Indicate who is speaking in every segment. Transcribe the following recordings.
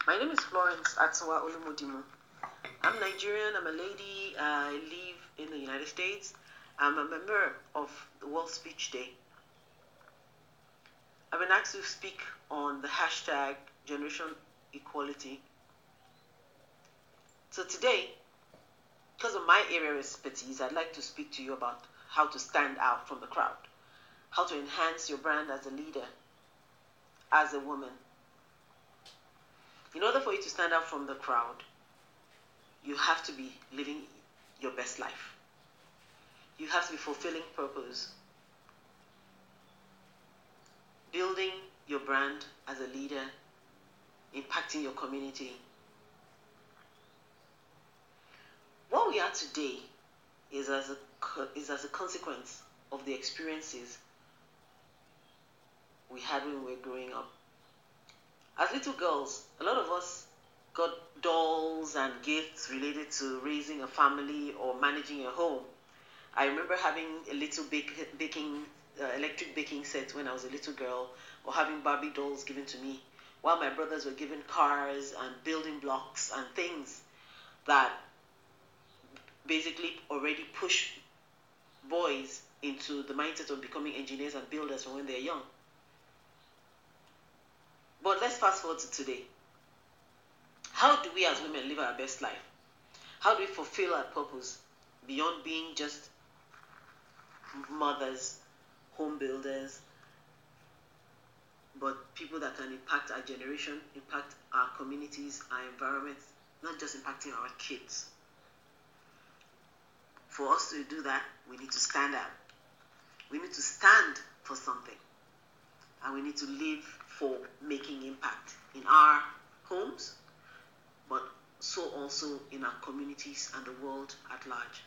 Speaker 1: My name is Florence Atsuwa Olumodimo. I'm Nigerian, I'm a lady, I live in the United States. I'm a member of the World Speech Day. I've been asked to speak on the hashtag Generation Equality. So today, because of my area of expertise, I'd like to speak to you about how to stand out from the crowd, how to enhance your brand as a leader, as a woman. In order for you to stand out from the crowd, you have to be living your best life. You have to be fulfilling purpose, building your brand as a leader, impacting your community. What we are today is as a consequence of the experiences we had when we were growing up. As little girls, a lot of us got dolls and gifts related to raising a family or managing a home. I remember having a little electric baking set when I was a little girl, or having Barbie dolls given to me, while my brothers were given cars and building blocks and things that basically already push boys into the mindset of becoming engineers and builders from when they're young. But let's fast forward to today. How do we as women live our best life? How do we fulfill our purpose beyond being just mothers, home builders, but people that can impact our generation, impact our communities, our environment, not just impacting our kids? For us to do that, we need to stand out. We need to stand for something. And we need to live for making impact in our homes, but so also in our communities and the world at large.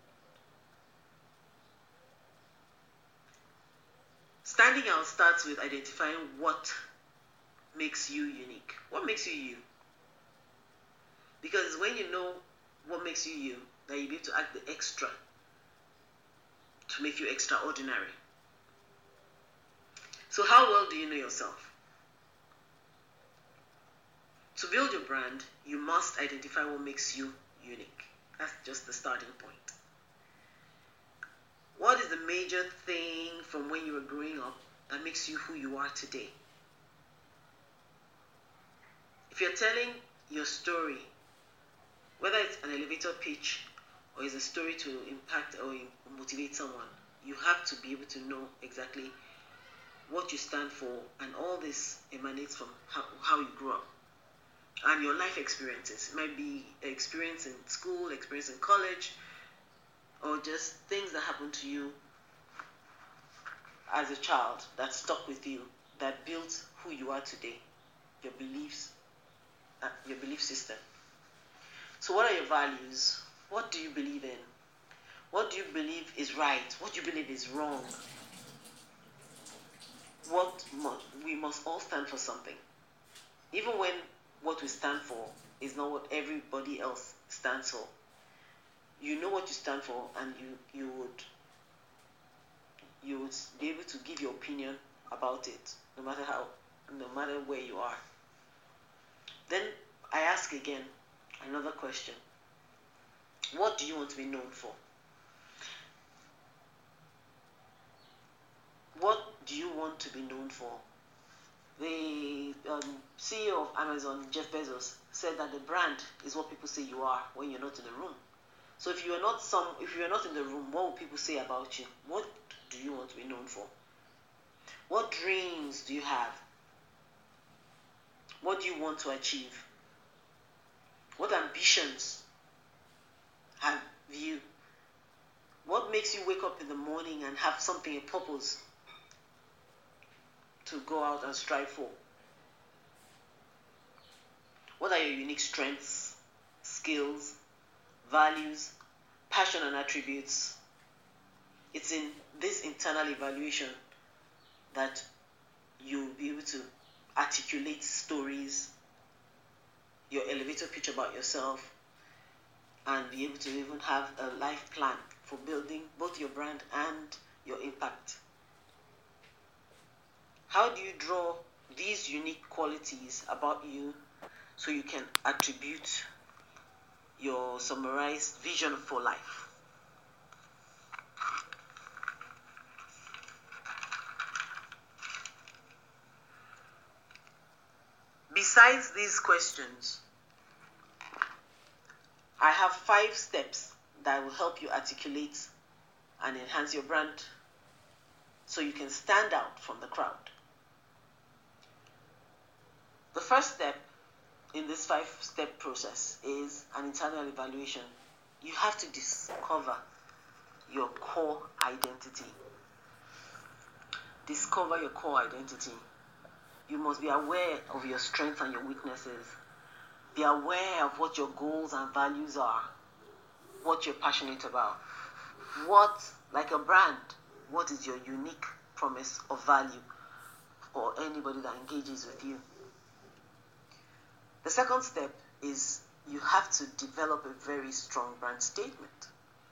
Speaker 1: Standing out starts with identifying what makes you unique. What makes you you? Because it's when you know what makes you you that you'll be able to act the extra to make you extraordinary. So how well do you know yourself? To build your brand, you must identify what makes you unique. That's just the starting point. What is the major thing from when you were growing up that makes you who you are today? If you're telling your story, whether it's an elevator pitch or it's a story to impact or motivate someone, you have to be able to know exactly what you stand for, and all this emanates from how you grew up and your life experiences. It might be experience in school, experience in college, or just things that happened to you as a child that stuck with you, that built who you are today, your beliefs, your belief system. So what are your values? What do you believe in? What do you believe is right? What do you believe is wrong? We must all stand for something, even when what we stand for is not what everybody else stands for. You know what you stand for, and you would be able to give your opinion about it, no matter where you are. Then I ask again another question: what do you want to be known for? What do you want to be known for? The CEO of Amazon, Jeff Bezos, said that the brand is what people say you are when you're not in the room. So if you are not in the room, what will people say about you? What do you want to be known for? What dreams do you have? What do you want to achieve? What ambitions have you? What makes you wake up in the morning and have something, a purpose to go out and strive for? What are your unique strengths, skills, values, passion and attributes? It's in this internal evaluation that you'll be able to articulate stories, your elevator pitch about yourself, and be able to even have a life plan for building both your brand and your impact. How do you draw these unique qualities about you so you can attribute your summarized vision for life. Besides these questions, I have 5 steps that will help you articulate and enhance your brand so you can stand out from the crowd. The first step in this 5-step process is an internal evaluation. You have to discover your core identity. Discover your core identity. You must be aware of your strengths and your weaknesses. Be aware of what your goals and values are, what you're passionate about. What, like a brand, what is your unique promise of value for anybody that engages with you? The second step is you have to develop a very strong brand statement.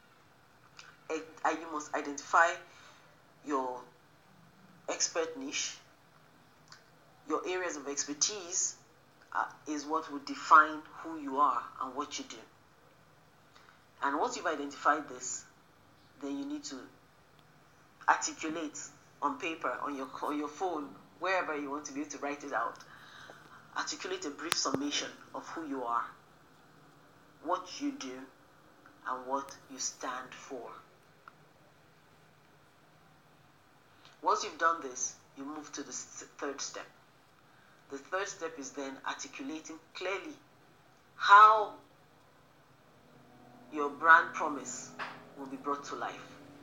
Speaker 1: You must identify your expert niche. Your areas of expertise is what will define who you are and what you do. And once you've identified this, then you need to articulate on paper, on your phone, wherever you want to be able to write it out. Articulate a brief summation of who you are, what you do, and what you stand for. Once you've done this, you move to the third step. The third step is then articulating clearly how your brand promise will be brought to life.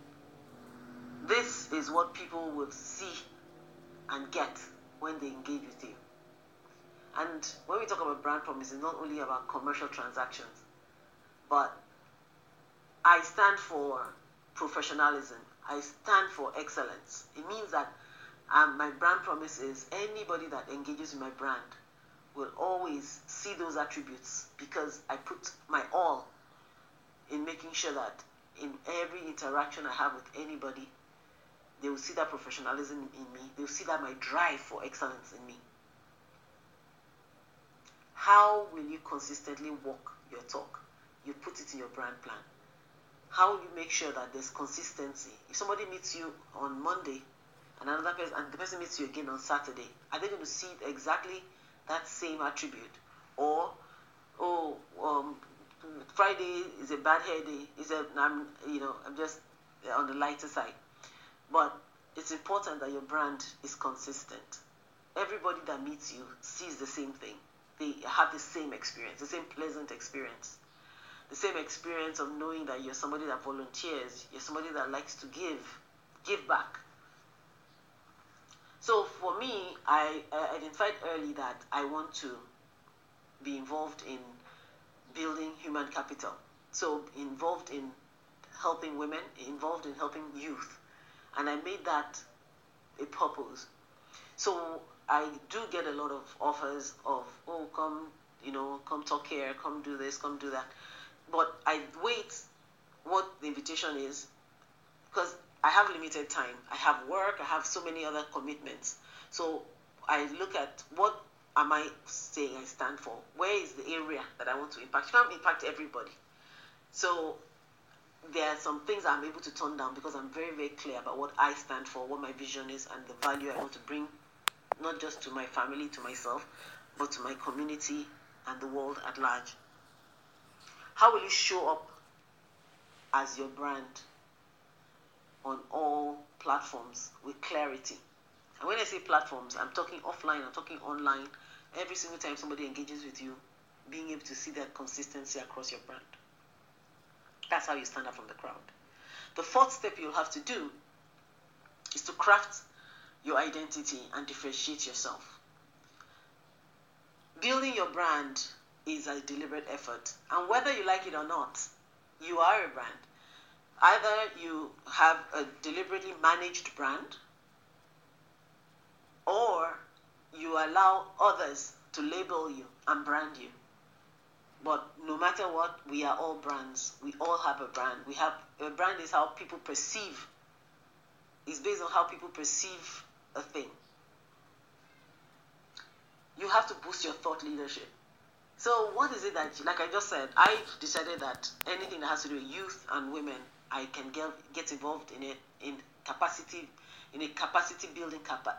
Speaker 1: This is what people will see and get when they engage with you. And when we talk about brand promise, it's not only about commercial transactions, but I stand for professionalism. I stand for excellence. It means that my brand promise is anybody that engages with my brand will always see those attributes, because I put my all in making sure that in every interaction I have with anybody, they will see that professionalism in me. They will see that my drive for excellence in me. How will you consistently walk your talk? You put it in your brand plan. How will you make sure that there's consistency? If somebody meets you on Monday and the person meets you again on Saturday, are they going to see exactly that same attribute? Or, Friday is a bad hair day. I'm just on the lighter side. But it's important that your brand is consistent. Everybody that meets you sees the same thing. They have the same experience, the same pleasant experience. The same experience of knowing that you're somebody that volunteers, you're somebody that likes to give back. So for me, I identified early that I want to be involved in building human capital. So involved in helping women, involved in helping youth. And I made that a purpose. So I do get a lot of offers of, come talk here, come do this, come do that. But I wait what the invitation is, because I have limited time. I have work, I have so many other commitments. So I look at what am I saying I stand for? Where is the area that I want to impact? You can't impact everybody. So there are some things I'm able to turn down because I'm very, very clear about what I stand for, what my vision is, and the value I want to bring, not just to my family, to myself, but to my community and the world at large. How will you show up as your brand on all platforms with clarity? And when I say platforms, I'm talking offline, I'm talking online. Every single time somebody engages with you, being able to see that consistency across your brand. That's how you stand out from the crowd. The fourth step you'll have to do is to craft your identity and differentiate yourself. Building your brand is a deliberate effort. And whether you like it or not, you are a brand. Either you have a deliberately managed brand, or you allow others to label you and brand you. But no matter what, we are all brands. We all have a brand. A brand is how people perceive. It's based on how people perceive a thing. You have to boost your thought leadership. So what is it that, like I just said, I've decided that anything that has to do with youth and women, I can get involved in it, in a capacity building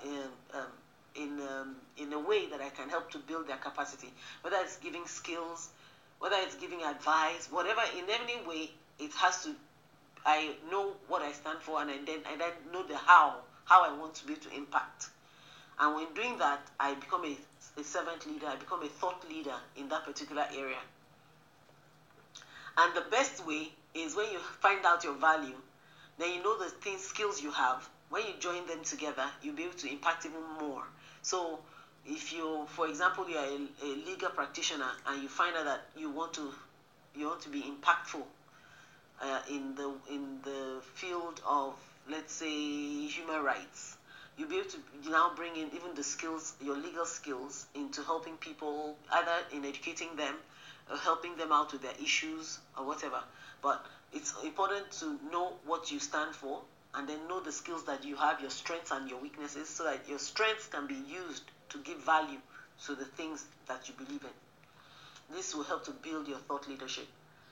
Speaker 1: in a way that I can help to build their capacity, whether it's giving skills, whether it's giving advice, whatever, in any way it has to. I know what I stand for, and then know the how I want to be able to impact. And when doing that, I become a servant leader. I become a thought leader in that particular area. And the best way is when you find out your value, then you know the skills you have. When you join them together, you'll be able to impact even more. So if you, for example, you are a legal practitioner and you find out that you want to be impactful in the field of, let's say, human rights, you'll be able to now bring in even the skills, your legal skills, into helping people, either in educating them or helping them out with their issues or whatever. But it's important to know what you stand for, and then know the skills that you have, your strengths and your weaknesses, so that your strengths can be used to give value to the things that you believe in. This will help to build your thought leadership.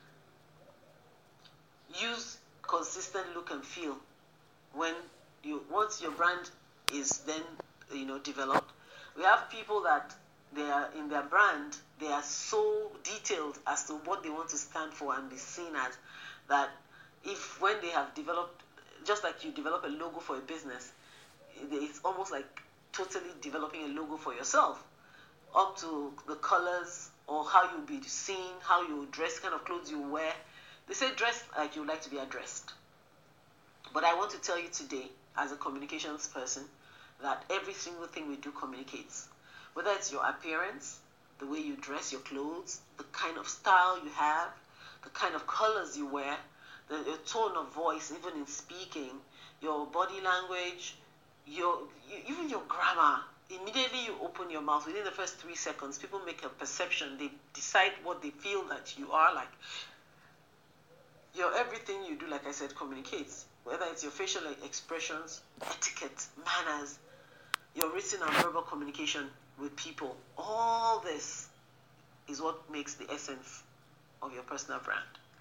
Speaker 1: Use consistent look and feel. Once your brand is then developed, we have people that they are in their brand, they are so detailed as to what they want to stand for and be seen as, that if when they have developed, just like you develop a logo for a business, it's almost like totally developing a logo for yourself, up to the colors or how you'll be seen, how you dress, kind of clothes you wear. They say dress like you like to be addressed. But I want to tell you today, as a communications person, that every single thing we do communicates. Whether it's your appearance, the way you dress, your clothes, the kind of style you have, the kind of colors you wear, your tone of voice, even in speaking, your body language, even your grammar. Immediately you open your mouth, within the first 3 seconds, people make a perception. They decide what they feel that you are like. Everything you do, like I said, communicates. Whether it's your facial expressions, etiquette, manners, your written and verbal communication with people, all this is what makes the essence of your personal brand.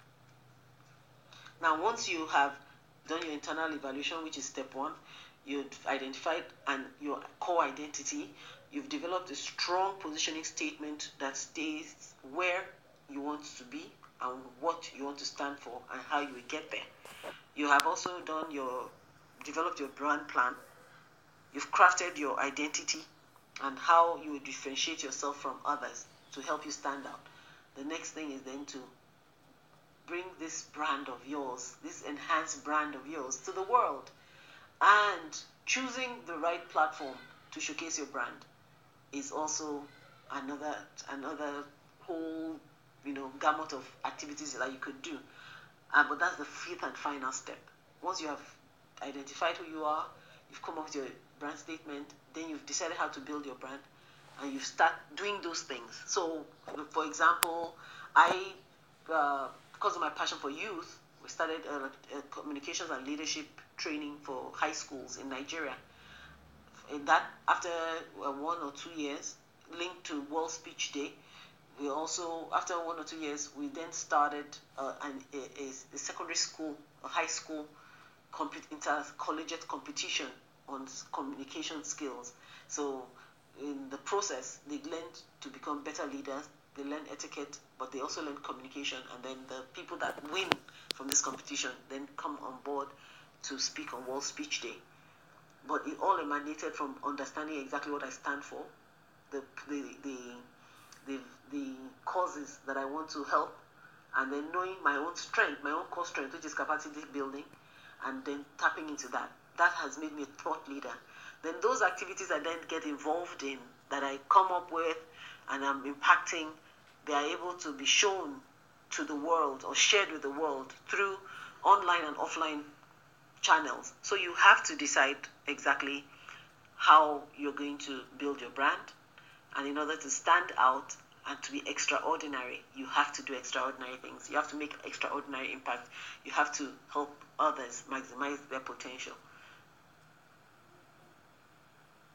Speaker 1: Now, once you have done your internal evaluation, which is step 1, you've identified your core identity, you've developed a strong positioning statement that states where you want to be and what you want to stand for and how you will get there. You have also developed your brand plan. You've crafted your identity and how you will differentiate yourself from others to help you stand out. The next thing is then to bring this brand of yours, this enhanced brand of yours, to the world. And choosing the right platform to showcase your brand is also another whole gamut of activities that you could do. But that's the 5th and final step. Once you have identified who you are, you've come up with your brand statement, then you've decided how to build your brand, and you start doing those things. So, for example, because of my passion for youth, we started a communications and leadership training for high schools in Nigeria. In that, after 1 or 2 years, linked to World Speech Day, we also, after 1 or 2 years, we then started a secondary school, a high school intercollegiate competition on communication skills. So in the process, they learned to become better leaders, they learn etiquette, but they also learn communication, and then the people that win from this competition then come on board to speak on World Speech Day. But it all emanated from understanding exactly what I stand for, the causes that I want to help, and then knowing my own strength, my own core strength, which is capacity building, and then tapping into that. That has made me a thought leader. Then those activities I then get involved in, that I come up with and I'm impacting, they are able to be shown to the world or shared with the world through online and offline channels. So you have to decide exactly how you're going to build your brand. And in order to stand out and to be extraordinary, you have to do extraordinary things. You have to make extraordinary impact. You have to help others maximize their potential.